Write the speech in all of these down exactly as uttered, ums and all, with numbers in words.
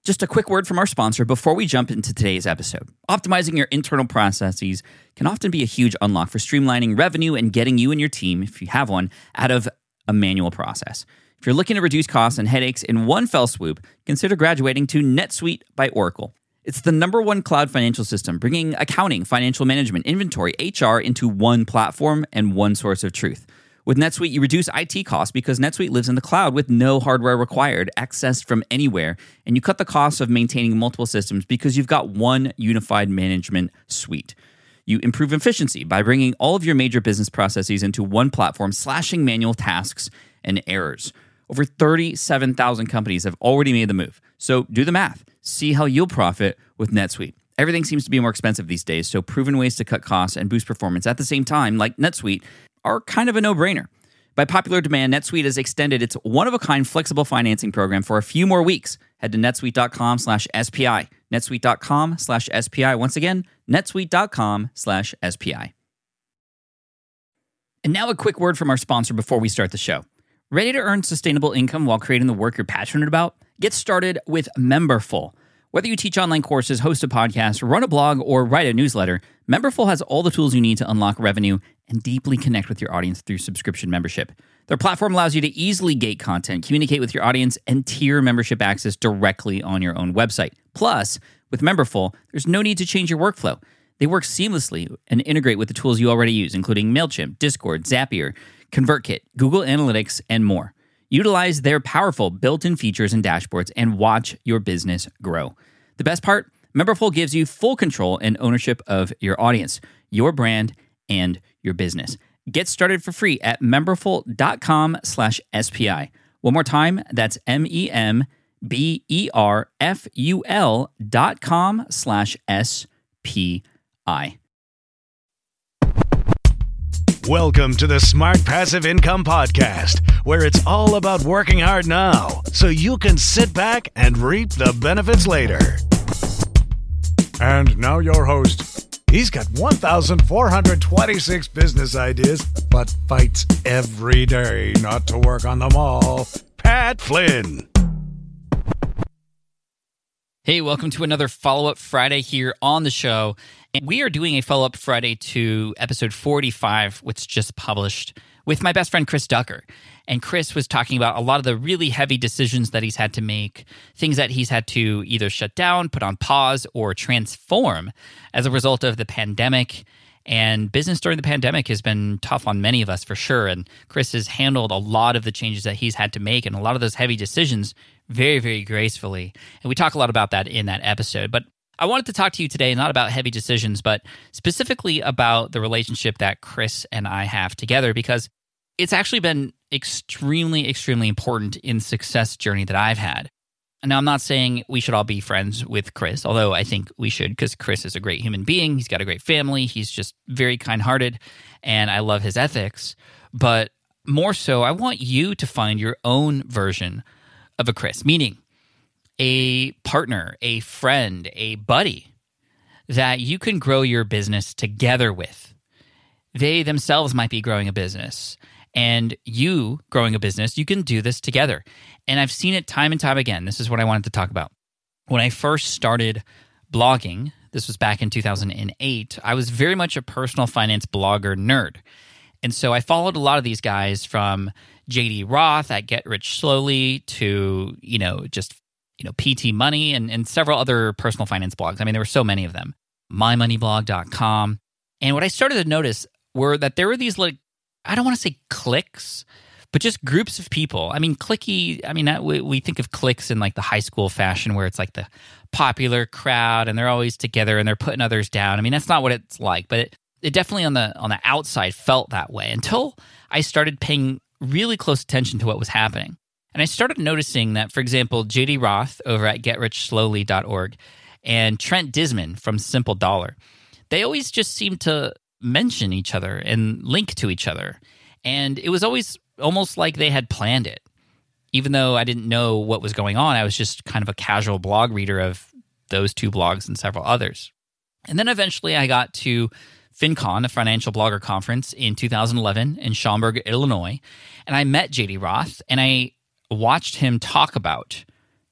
Just a quick word from our sponsor before we jump into today's episode. Optimizing your internal processes can often be a huge unlock for streamlining revenue and getting you and your team, if you have one, out of a manual process. If you're looking to reduce costs and headaches in one fell swoop, consider graduating to NetSuite by Oracle. It's the number one cloud financial system, bringing accounting, financial management, inventory, H R into one platform and one source of truth. With NetSuite, you reduce I T costs because NetSuite lives in the cloud with no hardware required, accessed from anywhere, and you cut the cost of maintaining multiple systems because you've got one unified management suite. You improve efficiency by bringing all of your major business processes into one platform, slashing manual tasks and errors. Over thirty-seven thousand companies have already made the move. So do the math. See how you'll profit with NetSuite. Everything seems to be more expensive these days, so proven ways to cut costs and boost performance at the same time, like NetSuite, are kind of a no-brainer. By popular demand, NetSuite has extended its one-of-a-kind flexible financing program for a few more weeks. Head to netsuite.com slash SPI. netsuite.com slash SPI. Once again, netsuite.com slash SPI. And now a quick word from our sponsor before we start the show. Ready to earn sustainable income while creating the work you're passionate about? Get started with Memberful. Whether you teach online courses, host a podcast, run a blog, or write a newsletter, Memberful has all the tools you need to unlock revenue and deeply connect with your audience through subscription membership. Their platform allows you to easily gate content, communicate with your audience, and tier membership access directly on your own website. Plus, with Memberful, there's no need to change your workflow. They work seamlessly and integrate with the tools you already use, including MailChimp, Discord, Zapier, ConvertKit, Google Analytics, and more. Utilize their powerful built-in features and dashboards and watch your business grow. The best part? Memberful gives you full control and ownership of your audience, your brand, and your business. Get started for free at memberful.com slash SPI. One more time, that's M-E-M-B-E-R-F-U-L dot com slash S-P-I. Welcome to the Smart Passive Income Podcast, where it's all about working hard now so you can sit back and reap the benefits later. And now your host. He's got one thousand four hundred twenty-six business ideas, but fights every day not to work on them all. Pat Flynn. Hey, welcome to another Follow-Up Friday here on the show. And we are doing a follow-up Friday to episode forty-five, which just published, with my best friend Chris Ducker. And Chris was talking about a lot of the really heavy decisions that he's had to make, things that he's had to either shut down, put on pause, or transform as a result of the pandemic. And business during the pandemic has been tough on many of us for sure. And Chris has handled a lot of the changes that he's had to make and a lot of those heavy decisions very, very gracefully. And we talk a lot about that in that episode. But I wanted to talk to you today not about heavy decisions, but specifically about the relationship that Chris and I have together, because it's actually been extremely, extremely important in the success journey that I've had. Now, I'm not saying we should all be friends with Chris, although I think we should, because Chris is a great human being. He's got a great family. He's just very kind-hearted, and I love his ethics. But more so, I want you to find your own version of a Chris, meaning a partner, a friend, a buddy that you can grow your business together with. They themselves might be growing a business, and you growing a business, you can do this together. And I've seen it time and time again. This is what I wanted to talk about. When I first started blogging, this was back in two thousand eight, I was very much a personal finance blogger nerd. And so I followed a lot of these guys from J D Roth at Get Rich Slowly to, you know, just, you know, P T Money and, and several other personal finance blogs. I mean, there were so many of them. my money blog dot com. And what I started to notice were that there were these, like, I don't want to say cliques, but just groups of people. I mean, cliquey, I mean, we, we think of cliques in like the high school fashion where it's like the popular crowd and they're always together and they're putting others down. I mean, that's not what it's like, but it, it definitely on the on the outside felt that way until I started paying really close attention to what was happening. And I started noticing that, for example, J D Roth over at get rich slowly dot org and Trent Disman from Simple Dollar, they always just seemed to mention each other and link to each other. And it was always almost like they had planned it. Even though I didn't know what was going on, I was just kind of a casual blog reader of those two blogs and several others. And then eventually I got to FinCon, a financial blogger conference in two thousand eleven in Schaumburg, Illinois. And I met J D Roth and I watched him talk about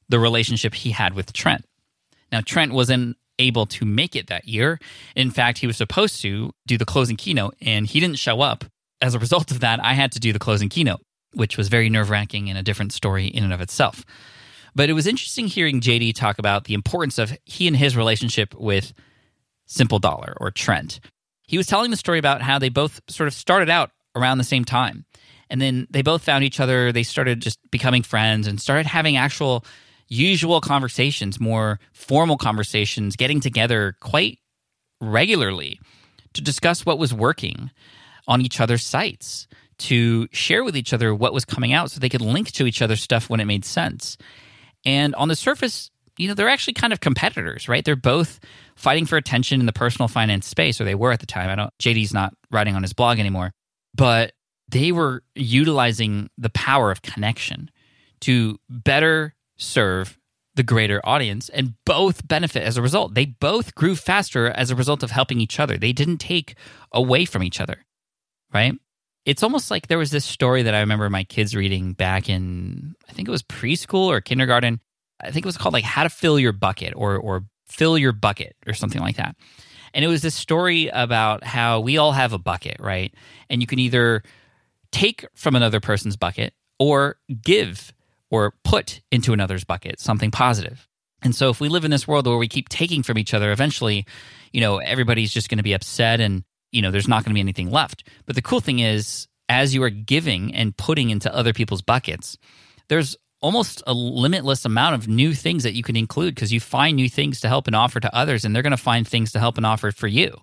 the relationship he had with Trent. Now, Trent wasn't able to make it that year. In fact, he was supposed to do the closing keynote, and he didn't show up. As a result of that, I had to do the closing keynote, which was very nerve-wracking and a different story in and of itself. But it was interesting hearing J D talk about the importance of he and his relationship with Simple Dollar or Trent. He was telling the story about how they both sort of started out around the same time. And then they both found each other. They started just becoming friends and started having actual usual conversations, more formal conversations, getting together quite regularly to discuss what was working on each other's sites, to share with each other what was coming out so they could link to each other's stuff when it made sense. And on the surface, you know, they're actually kind of competitors, right? They're both fighting for attention in the personal finance space, or they were at the time. I don't, J D's not writing on his blog anymore, but they were utilizing the power of connection to better serve the greater audience, and both benefit as a result. They both grew faster as a result of helping each other. They didn't take away from each other, right? It's almost like there was this story that I remember my kids reading back in, I think it was preschool or kindergarten. I think it was called like How to Fill Your Bucket or or Fill Your Bucket or something like that. And it was this story about how we all have a bucket, right? And you can either take from another person's bucket or give or put into another's bucket something positive. And so if we live in this world where we keep taking from each other, eventually, you know, everybody's just going to be upset and, you know, there's not going to be anything left. But the cool thing is, as you are giving and putting into other people's buckets, there's almost a limitless amount of new things that you can include because you find new things to help and offer to others, and they're going to find things to help and offer for you.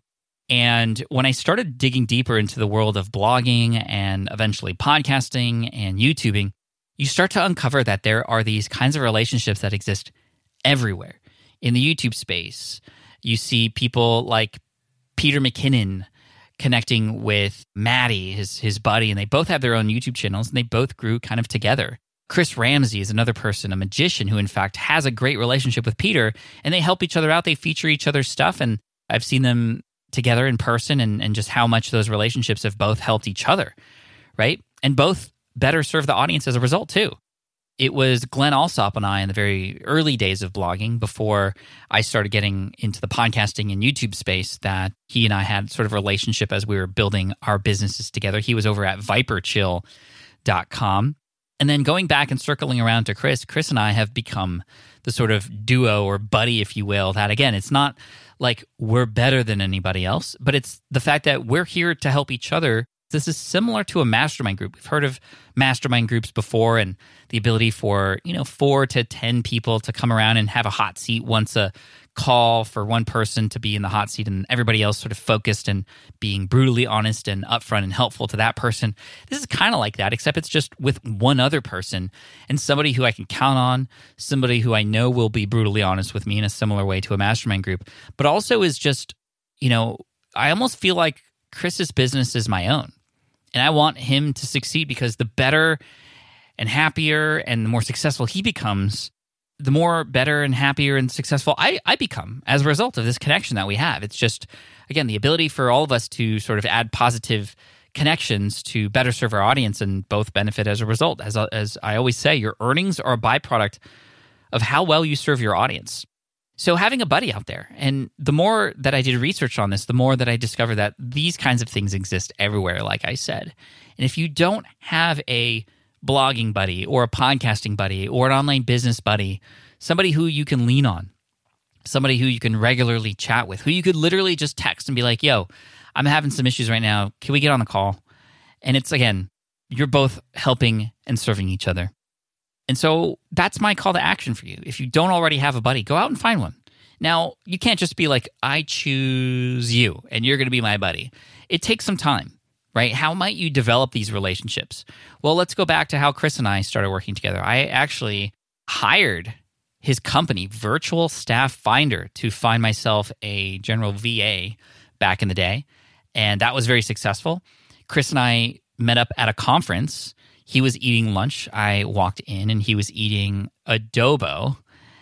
And when I started digging deeper into the world of blogging and eventually podcasting and YouTubing, you start to uncover that there are these kinds of relationships that exist everywhere. In the YouTube space, you see people like Peter McKinnon connecting with Maddie, his his buddy, and they both have their own YouTube channels, and they both grew kind of together. Chris Ramsey is another person, a magician who in fact has a great relationship with Peter, and they help each other out. They feature each other's stuff, and I've seen them together in person and, and just how much those relationships have both helped each other, right? And both better serve the audience as a result too. It was Glenn Alsop and I in the very early days of blogging, before I started getting into the podcasting and YouTube space, that he and I had sort of a relationship as we were building our businesses together. He was over at viper chill dot com. And then going back and circling around to Chris, Chris and I have become the sort of duo or buddy, if you will, that again, it's not like we're better than anybody else, but it's the fact that we're here to help each other. This is similar to a mastermind group. We've heard of mastermind groups before, and the ability for, you know, four to ten people to come around and have a hot seat once a call for one person to be in the hot seat and everybody else sort of focused and being brutally honest and upfront and helpful to that person. This is kind of like that, except it's just with one other person and somebody who I can count on, somebody who I know will be brutally honest with me in a similar way to a mastermind group, but also is just, you know, I almost feel like Chris's business is my own. And I want him to succeed, because the better and happier and the more successful he becomes, the more better and happier and successful I, I become as a result of this connection that we have. It's just, again, the ability for all of us to sort of add positive connections to better serve our audience and both benefit as a result. As, as I always say, your earnings are a byproduct of how well you serve your audience. So having a buddy out there, and the more that I did research on this, the more that I discovered that these kinds of things exist everywhere, like I said. And if you don't have a blogging buddy or a podcasting buddy or an online business buddy, somebody who you can lean on, somebody who you can regularly chat with, who you could literally just text and be like, yo, I'm having some issues right now. Can we get on the call? And it's, again, you're both helping and serving each other. And so that's my call to action for you. If you don't already have a buddy, go out and find one. Now, you can't just be like, I choose you and you're going to be my buddy. It takes some time, right? How might you develop these relationships? Well, let's go back to how Chris and I started working together. I actually hired his company, Virtual Staff Finder, to find myself a general V A back in the day. And that was very successful. Chris and I met up at a conference. He was eating lunch. I walked in and he was eating adobo.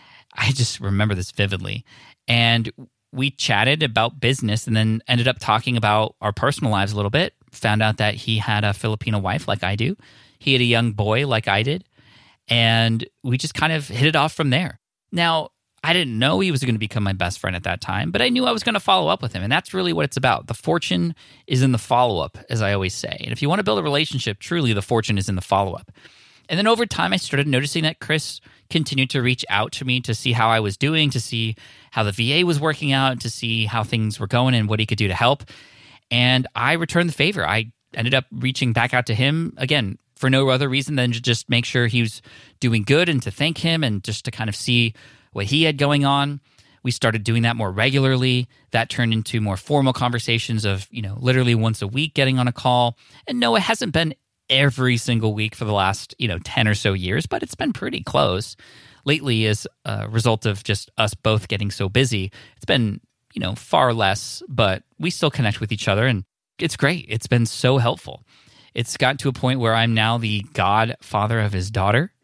I just remember this vividly. And we chatted about business and then ended up talking about our personal lives a little bit. Found out that he had a Filipino wife like I do. He had a young boy like I did. And we just kind of hit it off from there. Now, I didn't know he was going to become my best friend at that time, but I knew I was going to follow up with him. And that's really what it's about. The fortune is in the follow-up, as I always say. And if you want to build a relationship, truly the fortune is in the follow-up. And then over time, I started noticing that Chris continued to reach out to me to see how I was doing, to see how the V A was working out, to see how things were going and what he could do to help. And I returned the favor. I ended up reaching back out to him, again, for no other reason than to just make sure he was doing good and to thank him and just to kind of see what he had going on. We started doing that more regularly. That turned into more formal conversations of, you know, literally once a week getting on a call. And no, it hasn't been every single week for the last, you know, ten or so years, but it's been pretty close. Lately, as a result of just us both getting so busy, it's been, you know, far less, but we still connect with each other and it's great. It's been so helpful. It's gotten to a point where I'm now the godfather of his daughter.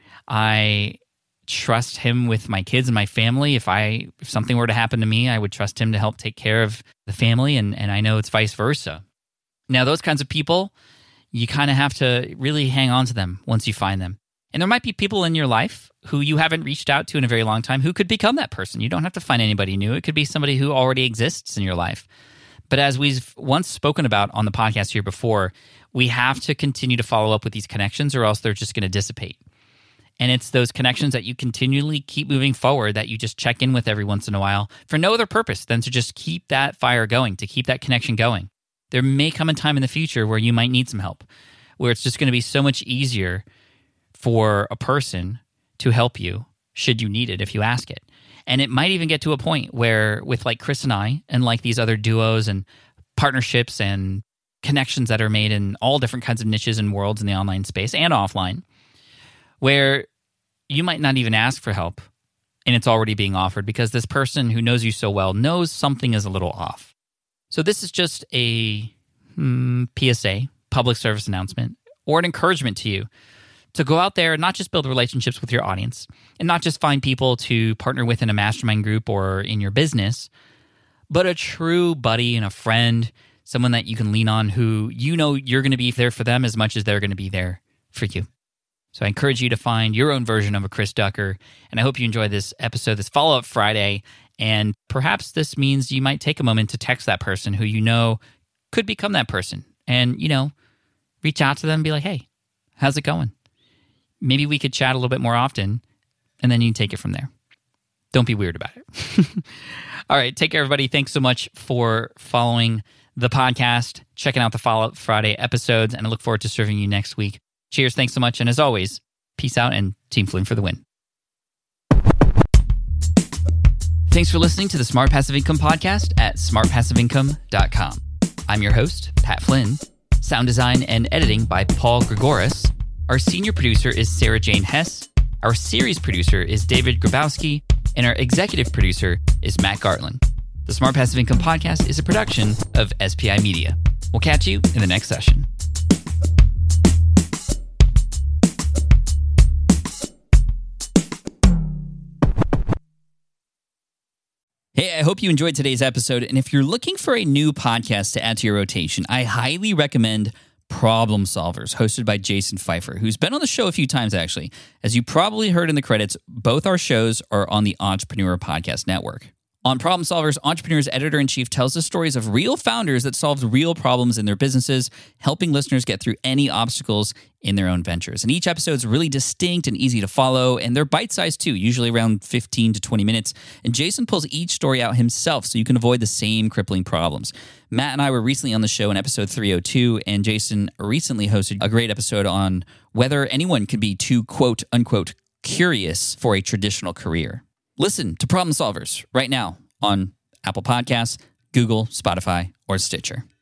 I trust him with my kids and my family. If I if something were to happen to me, I would trust him to help take care of the family, and, and I know it's vice versa. Now, those kinds of people, you kind of have to really hang on to them once you find them. And there might be people in your life who you haven't reached out to in a very long time who could become that person. You don't have to find anybody new. It could be somebody who already exists in your life. But as we've once spoken about on the podcast here before, we have to continue to follow up with these connections or else they're just going to dissipate. And it's those connections that you continually keep moving forward, that you just check in with every once in a while for no other purpose than to just keep that fire going, to keep that connection going. There may come a time in the future where you might need some help, where it's just going to be so much easier for a person to help you should you need it if you ask it. And it might even get to a point where with like Chris and I and like these other duos and partnerships and connections that are made in all different kinds of niches and worlds in the online space and offline, where you might not even ask for help and it's already being offered because this person who knows you so well knows something is a little off. So this is just a hmm, P S A, public service announcement, or an encouragement to you to go out there and not just build relationships with your audience and not just find people to partner with in a mastermind group or in your business, but a true buddy and a friend, someone that you can lean on who you know you're going to be there for them as much as they're going to be there for you. So I encourage you to find your own version of a Chris Ducker, and I hope you enjoyed this episode, this follow-up Friday, and perhaps this means you might take a moment to text that person who you know could become that person and, you know, reach out to them and be like, hey, how's it going? Maybe we could chat a little bit more often, and then you can take it from there. Don't be weird about it. All right, take care, everybody. Thanks so much for following the podcast, checking out the Follow-Up Friday episodes, and I look forward to serving you next week. Cheers, thanks so much, and as always, peace out and Team Flynn for the win. Thanks for listening to the Smart Passive Income Podcast at smart passive income dot com. I'm your host, Pat Flynn. Sound design and editing by Paul Gregoris. Our senior producer is Sarah Jane Hess. Our series producer is David Grabowski. And our executive producer is Matt Gartland. The Smart Passive Income Podcast is a production of S P I Media. We'll catch you in the next session. Hey, I hope you enjoyed today's episode. And if you're looking for a new podcast to add to your rotation, I highly recommend Problem Solvers, hosted by Jason Pfeiffer, who's been on the show a few times, actually. As you probably heard in the credits, both our shows are on the Entrepreneur Podcast Network. On Problem Solvers, Entrepreneur's editor-in-chief tells the stories of real founders that solved real problems in their businesses, helping listeners get through any obstacles in their own ventures. And each episode is really distinct and easy to follow, and they're bite-sized too, usually around fifteen to twenty minutes. And Jason pulls each story out himself so you can avoid the same crippling problems. Matt and I were recently on the show in episode three oh two, and Jason recently hosted a great episode on whether anyone could be too quote-unquote curious for a traditional career. Listen to Problem Solvers right now on Apple Podcasts, Google, Spotify, or Stitcher.